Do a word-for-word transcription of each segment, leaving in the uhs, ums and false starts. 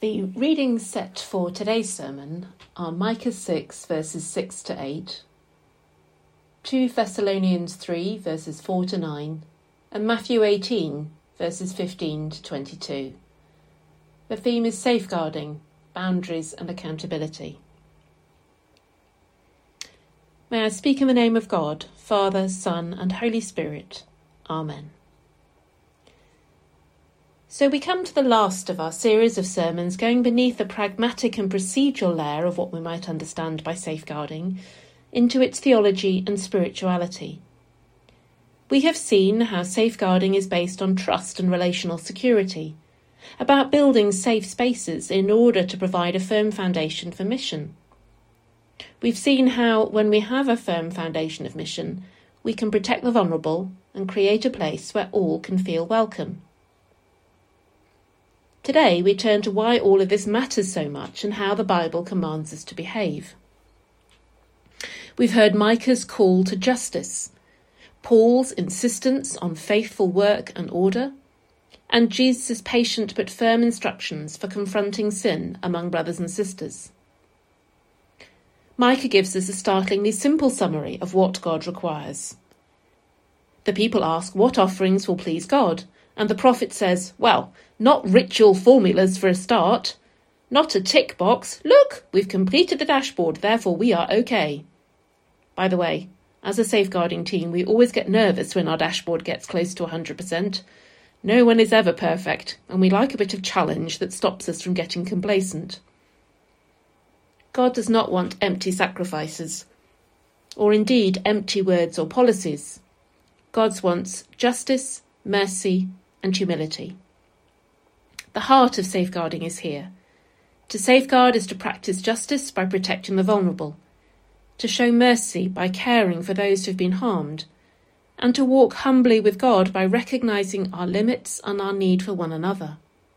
The readings set for today's sermon are Micah six, verses six to eight, Second Thessalonians three, verses four to nine, and Matthew eighteen, verses fifteen to twenty-two. The theme is safeguarding, boundaries and accountability. May I speak in the name of God, Father, Son and Holy Spirit. Amen. So we come to the last of our series of sermons going beneath the pragmatic and procedural layer of what we might understand by safeguarding into its theology and spirituality. We have seen how safeguarding is based on trust and relational security, about building safe spaces in order to provide a firm foundation for mission. We've seen how, when we have a firm foundation of mission, we can protect the vulnerable and create a place where all can feel welcome. Today we turn to why all of this matters so much and how the Bible commands us to behave. We've heard Micah's call to justice, Paul's insistence on faithful work and order, and Jesus' patient but firm instructions for confronting sin among brothers and sisters. Micah gives us a startlingly simple summary of what God requires. The people ask what offerings will please God, and the prophet says, well, not ritual formulas for a start, not a tick box, look, we've completed the dashboard, therefore we are okay. By the way, as a safeguarding team, we always get nervous when our dashboard gets close to one hundred percent. No one is ever perfect, and we like a bit of challenge that stops us from getting complacent. God does not want empty sacrifices, or indeed empty words or policies. God wants justice, mercy, and humility. The heart of safeguarding is here. To safeguard is to practice justice by protecting the vulnerable, to show mercy by caring for those who have been harmed, and to walk humbly with God by recognising our limits and our need for one another.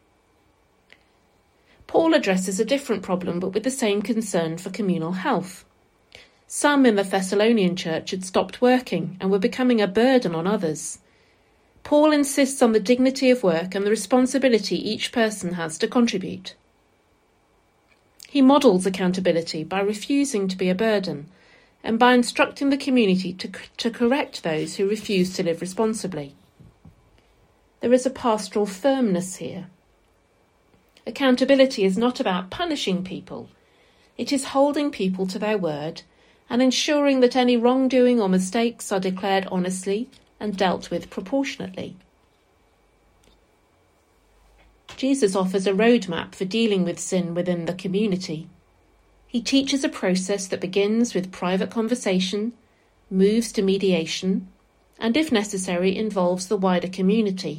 Paul addresses a different problem but with the same concern for communal health. Some in the Thessalonian church had stopped working and were becoming a burden on others. Paul insists on the dignity of work and the responsibility each person has to contribute. He models accountability by refusing to be a burden and by instructing the community to, to correct those who refuse to live responsibly. There is a pastoral firmness here. Accountability is not about punishing people. It is holding people to their word and ensuring that any wrongdoing or mistakes are declared honestly and dealt with proportionately. Jesus offers a roadmap for dealing with sin within the community. He teaches a process that begins with private conversation, moves to mediation, and if necessary involves the wider community.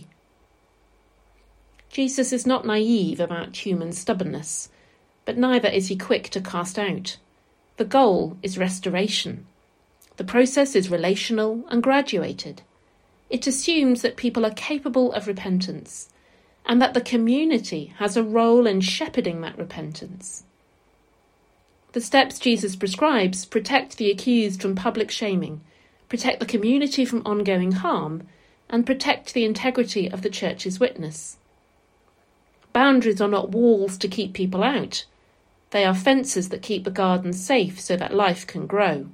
Jesus is not naive about human stubbornness, but neither is he quick to cast out. The goal is restoration. The process is relational and graduated. It assumes that people are capable of repentance and that the community has a role in shepherding that repentance. The steps Jesus prescribes protect the accused from public shaming, protect the community from ongoing harm, and protect the integrity of the church's witness. Boundaries are not walls to keep people out. They are fences that keep the garden safe so that life can grow.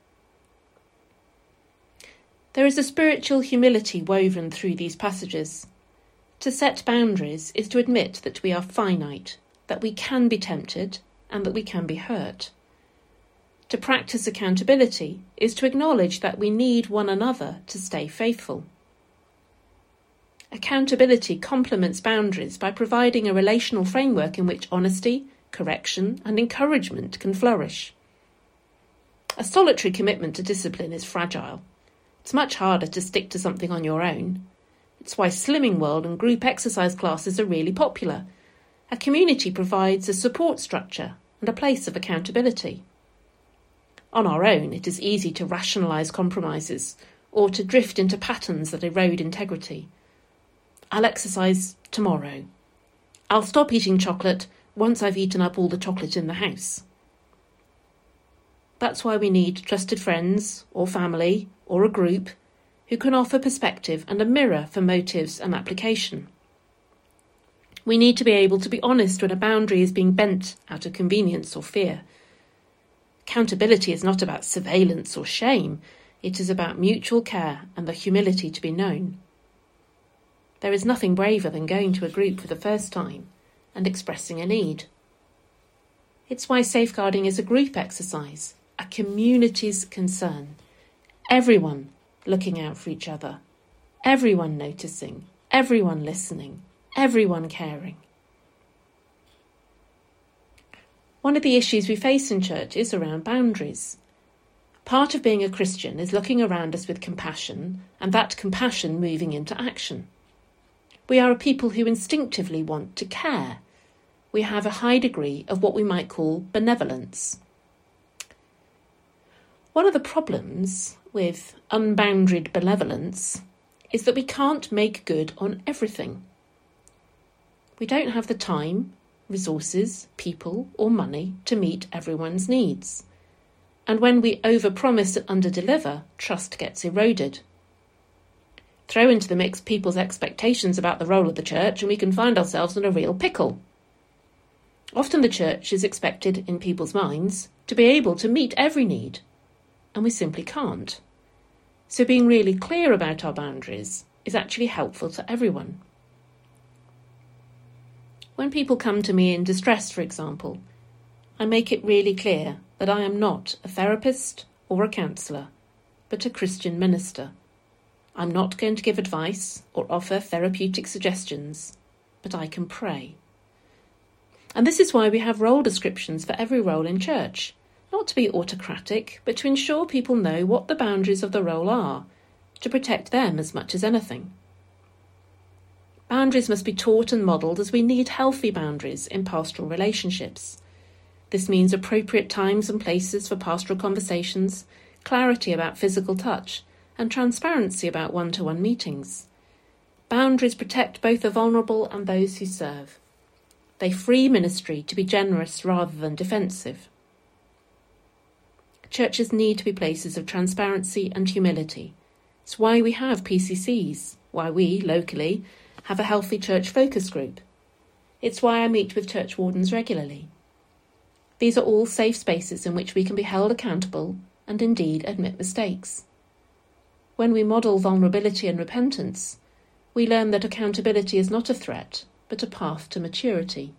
There is a spiritual humility woven through these passages. To set boundaries is to admit that we are finite, that we can be tempted, and that we can be hurt. To practice accountability is to acknowledge that we need one another to stay faithful. Accountability complements boundaries by providing a relational framework in which honesty, correction, and encouragement can flourish. A solitary commitment to discipline is fragile. It's much harder to stick to something on your own. It's why Slimming World and group exercise classes are really popular. A community provides a support structure and a place of accountability. On our own, it is easy to rationalise compromises or to drift into patterns that erode integrity. I'll exercise tomorrow. I'll stop eating chocolate once I've eaten up all the chocolate in the house. That's why we need trusted friends or family or a group who can offer perspective and a mirror for motives and application. We need to be able to be honest when a boundary is being bent out of convenience or fear. Accountability is not about surveillance or shame. It is about mutual care and the humility to be known. There is nothing braver than going to a group for the first time and expressing a need. It's why safeguarding is a group exercise, a community's concern. Everyone looking out for each other, everyone noticing, everyone listening, everyone caring. One of the issues we face in church is around boundaries. Part of being a Christian is looking around us with compassion, and that compassion moving into action. We are a people who instinctively want to care. We have a high degree of what we might call benevolence. One of the problems with unbounded benevolence is that we can't make good on everything. We don't have the time, resources, people or money to meet everyone's needs. And when we overpromise and underdeliver, trust gets eroded. Throw into the mix people's expectations about the role of the church and we can find ourselves in a real pickle. Often the church is expected, in people's minds, to be able to meet every need, and we simply can't. So being really clear about our boundaries is actually helpful to everyone. When people come to me in distress, for example, I make it really clear that I am not a therapist or a counsellor, but a Christian minister. I'm not going to give advice or offer therapeutic suggestions, but I can pray. And this is why we have role descriptions for every role in church, not to be autocratic, but to ensure people know what the boundaries of the role are, to protect them as much as anything. Boundaries must be taught and modelled as we need healthy boundaries in pastoral relationships. This means appropriate times and places for pastoral conversations, clarity about physical touch, and transparency about one-to-one meetings. Boundaries protect both the vulnerable and those who serve. They free ministry to be generous rather than defensive. Churches need to be places of transparency and humility. It's why we have P C Cs, why we, locally, have a healthy church focus group. It's why I meet with church wardens regularly. These are all safe spaces in which we can be held accountable and indeed admit mistakes. When we model vulnerability and repentance, we learn that accountability is not a threat, but a path to maturity.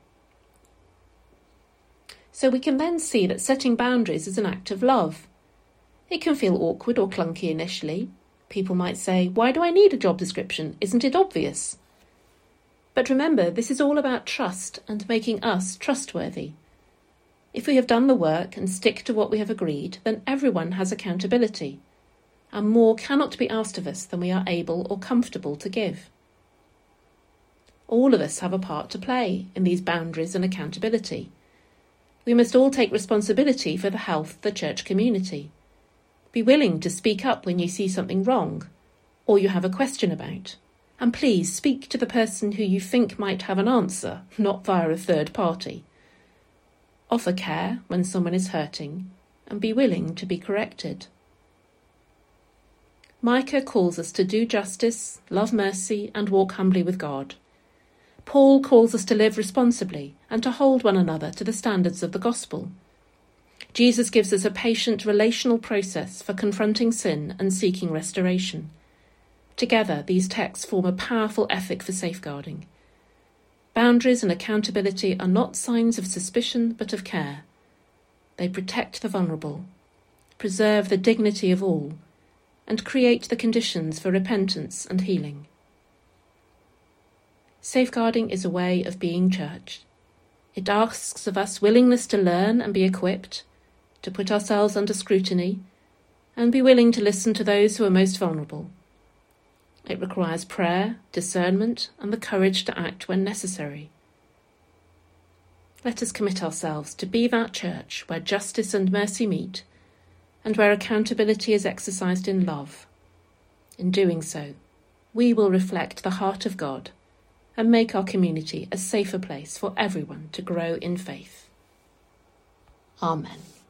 So we can then see that setting boundaries is an act of love. It can feel awkward or clunky initially. People might say, "Why do I need a job description? Isn't it obvious?" But remember, this is all about trust and making us trustworthy. If we have done the work and stick to what we have agreed, then everyone has accountability, and more cannot be asked of us than we are able or comfortable to give. All of us have a part to play in these boundaries and accountability. We must all take responsibility for the health of the church community. Be willing to speak up when you see something wrong, or you have a question about. And please speak to the person who you think might have an answer, not via a third party. Offer care when someone is hurting, and be willing to be corrected. Micah calls us to do justice, love mercy, and walk humbly with God. Paul calls us to live responsibly and to hold one another to the standards of the gospel. Jesus gives us a patient relational process for confronting sin and seeking restoration. Together, these texts form a powerful ethic for safeguarding. Boundaries and accountability are not signs of suspicion but of care. They protect the vulnerable, preserve the dignity of all, and create the conditions for repentance and healing. Safeguarding is a way of being church. It asks of us willingness to learn and be equipped, to put ourselves under scrutiny, and be willing to listen to those who are most vulnerable. It requires prayer, discernment, and the courage to act when necessary. Let us commit ourselves to be that church where justice and mercy meet, and where accountability is exercised in love. In doing so, we will reflect the heart of God and make our community a safer place for everyone to grow in faith. Amen.